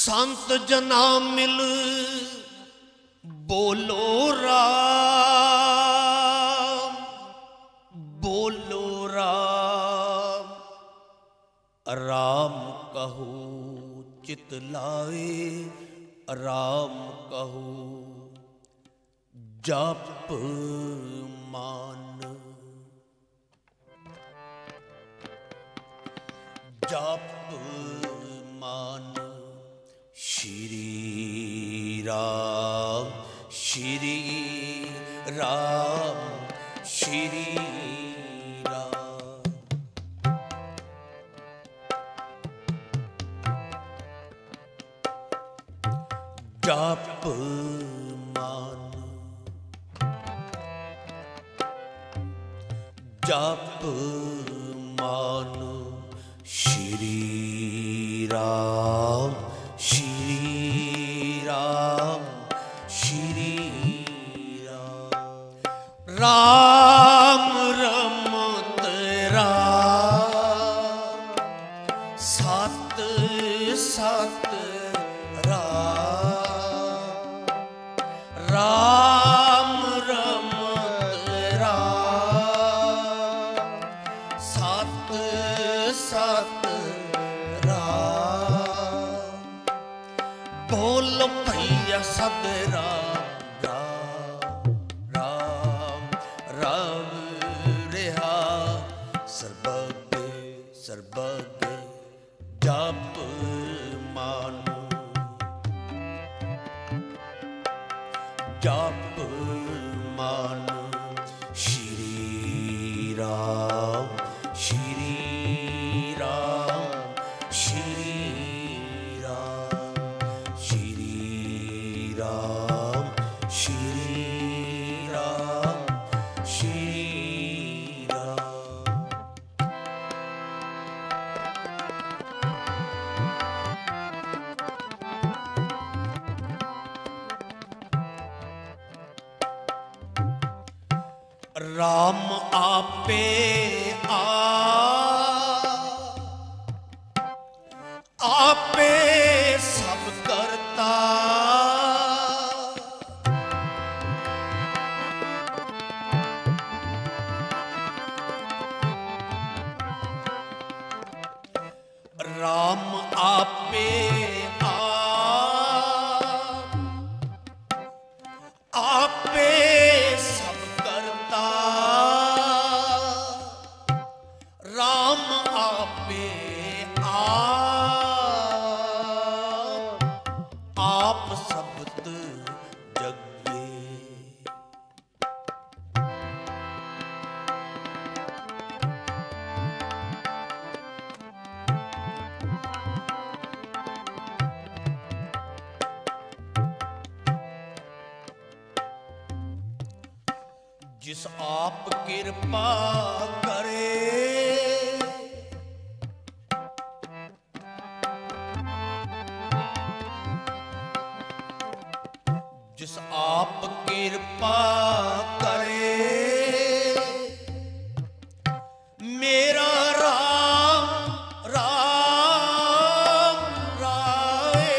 ਸੰਤ ਜਨਾ ਮਿਲ ਬੋਲੋ ਰਾਮ, ਬੋਲੋ ਰਾਮ। ਰਾਮ ਕਹੋ ਚਿਤ ਲਾਏ, ਰਾਮ ਕਹੋ ਜਪ ਮਾਨ। ਜਪ ਮਾਨ ਸ਼੍ਰੀ ਰਾਮ, ਸ਼੍ਰੀ ਰਾਮ, ਸ਼੍ਰੀ ਰਾਮ। ਜਪ ਮਾਨ, ਜਪ ਮਾਨ ਸ਼੍ਰੀ ਰਾਮ, ਸ਼੍ਰੀ ਰਾਮ, ਸ਼੍ਰੀ ਰਾਮ। ਰਾਮ ਰਮਤ ਰਾਮ, ਸਤ ਸਤ ਰਾਮ। ਰਾਮ ਰਮਤ ਰਾਮ, ਸਤ ਸਤ ਰਾਮ। ਬੋਲ ਭਈਆ ਸਦ ਰਾਮ, ਰਾਮ ਰਾਮ ਰਿਹਾ ਸਰਬੱਗੇ ਸਰਬੱਗੇ। ਜਪ ਮਾਨ, ਜਪ ਮਾਨ ਸ਼੍ਰੀ ਰਾਮ, ਸ਼੍ਰੀ ਰਾਮ, ਸ਼੍ਰੀ ਰਾਮ, ਸ਼੍ਰੀ ਰਾਮ, ਸ਼੍ਰੀ ਰਾਮ, ਸ਼੍ਰੀ ਰਾਮ। ਰਾਮ ਆਪੇ ਆਪੇ ਸਭ ਕਰਤਾ। ਰਾਮ ਆਪੇ ਆਪੇ ਸਭ ਕਰਤਾ। ਰਾਮ ਆਪੇ ਆਪ ਸਬਦ ਜਗੇ। ਜਿਸ ਆਪ ਕਿਰਪਾ ਕਰੇ, ਜਿਸ ਆਪ ਕਿਰਪਾ ਕਰੇ। ਮੇਰਾ ਰਾਮ ਰਾਮ ਰਾਏ।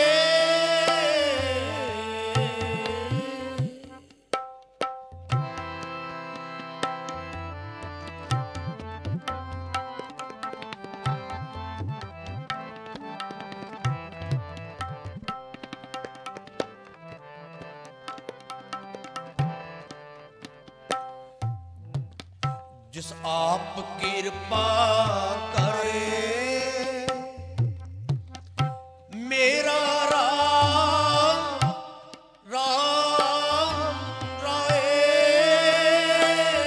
ਜਿਸ ਆਪ ਕਿਰਪਾ ਕਰੇ। ਮੇਰਾ ਰਾਮ ਰਾਮ ਰਾਏ।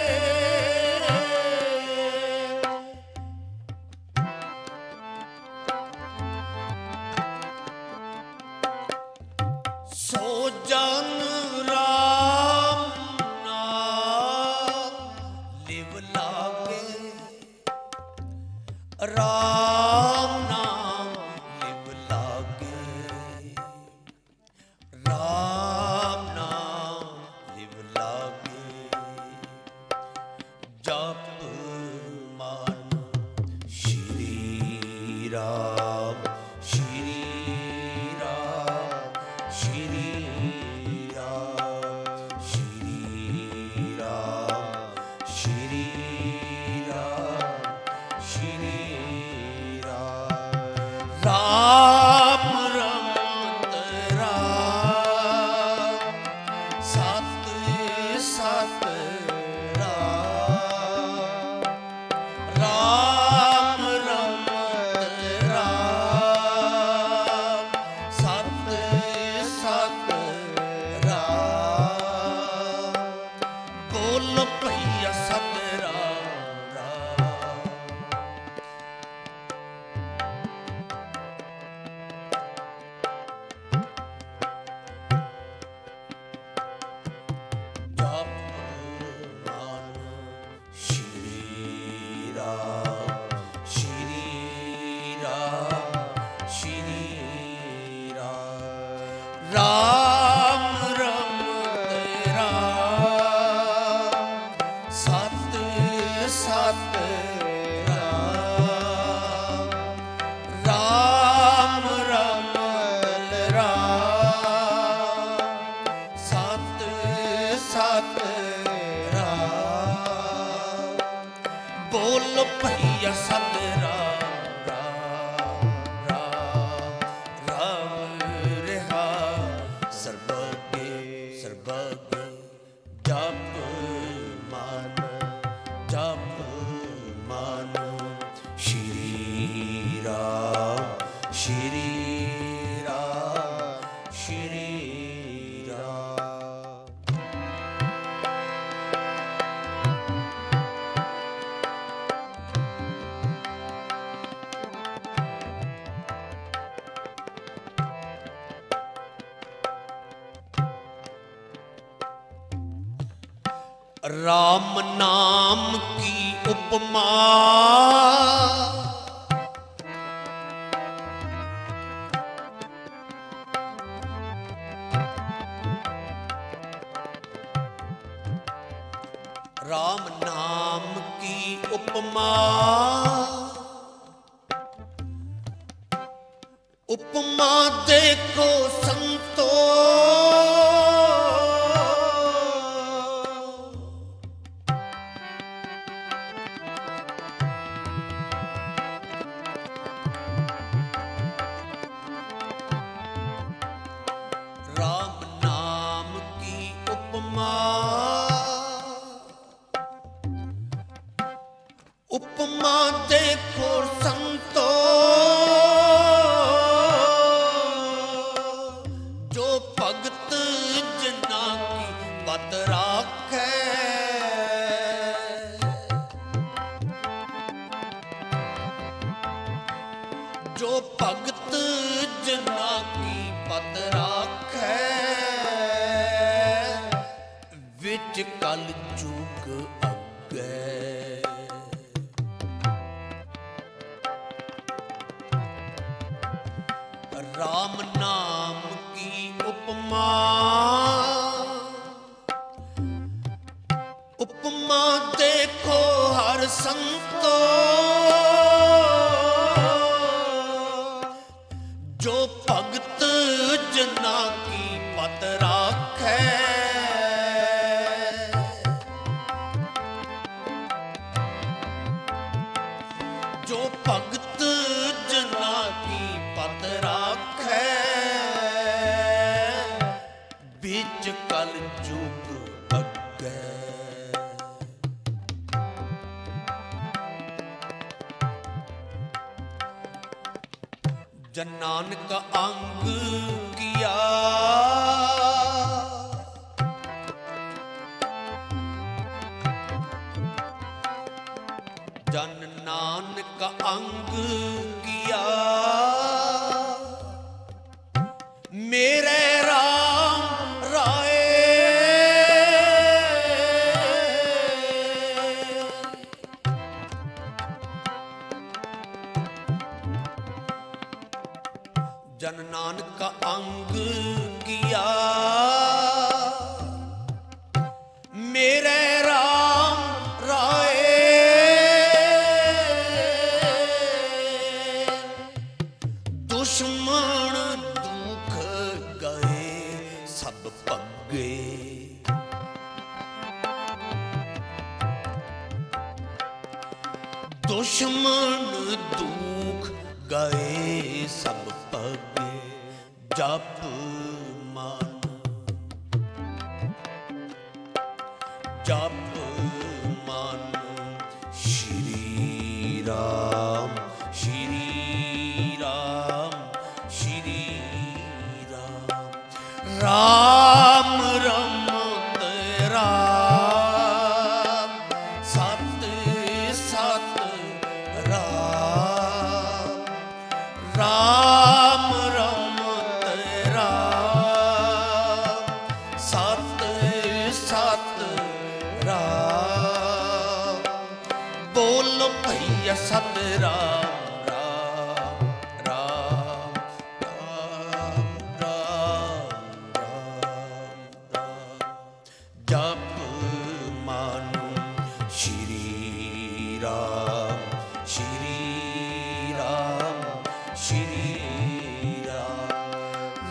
ਸੋ ਜਨ ਰਾਮ ਨਾਮ ਲਿਵ ਲਾਗੇ। ਰਾਮ ਨਾਮ ਲਿਵ ਲਾਗੇ। ਰਾਮ ਨਾਮ ਲਿਵ ਲਾਗੇ। ਜਪ ਮਾਨ ਸ਼੍ਰੀ ਰਾਮ, ਸ਼੍ਰੀ ਰਾਮ ਰਮਤ ਰਾਮ ਸਤ ਸਤ ਰਾਮ ਰਾਮ ਰਮਤ ਰਾਮ ਸਤ ਸਤ ਰਾਮ ਬੋਲ ਭਈਆ ਸਤ ਰਾਮ ਰਾਮ ਰਾਮ ਰਿਹਾ ਸਰਬਗੇ ਸਰਬਗੇ ਜਪ ਮਨ ਸ਼੍ਰੀ ਰਾਮ ਸ਼੍ਰੀ ਰਾਮ ਸ਼੍ਰੀ ਰਾਮ। राम नाम की उपमा राम नाम की उपमा उपमा देखो संतो राम नाम की उपमा उपमा देखो संतो जो भगत जना की पत राखे जो भगत जना की पत राखे विच कल जुग अगे राम नाम की उपमा उपमा देखो हर संतो जो भगत जना की पत राखे जो भगत जना की पत राखे बीच कल जुग अगे जन नानक अंग किया जन नानक अंग किया मेरे राम राय जन नानक अंग किया मेरे राम राय दुश्मन दुख गए सब पगे दुश्मन दुख गए सब पगे जप मन जप मन श्री राम श्री राम श्री राम राम रमत राम सत सत राम राम रमत राम सत सत राम बोल भैया सत राम राम राम राम राम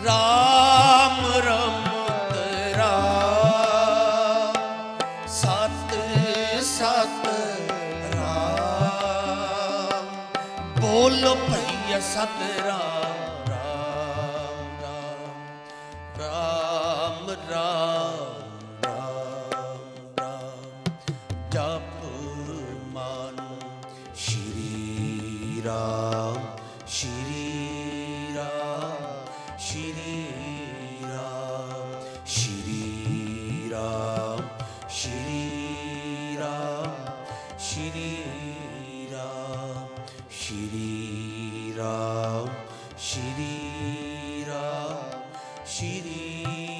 ਰਾਮ ਰਮਤ ਰਾਮ, ਸਤ ਸਤ ਰਾਮ, ਬੋਲੋ ਭਈਆ ਸਤ ਰਾਮ, ਰਾਮ ਰਾਮ ਰਾਮ ਰਾਮ ਰਾਮ, ਜਪ ਮਨ ਸ਼੍ਰੀ ਰਾਮ, ਸ਼੍ਰੀ ਰਾਮ, ਸ਼੍ਰੀ ਰਾਮ, ਸ਼੍ਰੀ ਰਾਮ, ਸ਼੍ਰੀ ਰਾਮ, ਸ਼੍ਰੀ ਰਾਮ, ਸ਼੍ਰੀ ਰਾਮ, ਸ਼੍ਰੀ ਰਾਮ, ਸ਼੍ਰੀ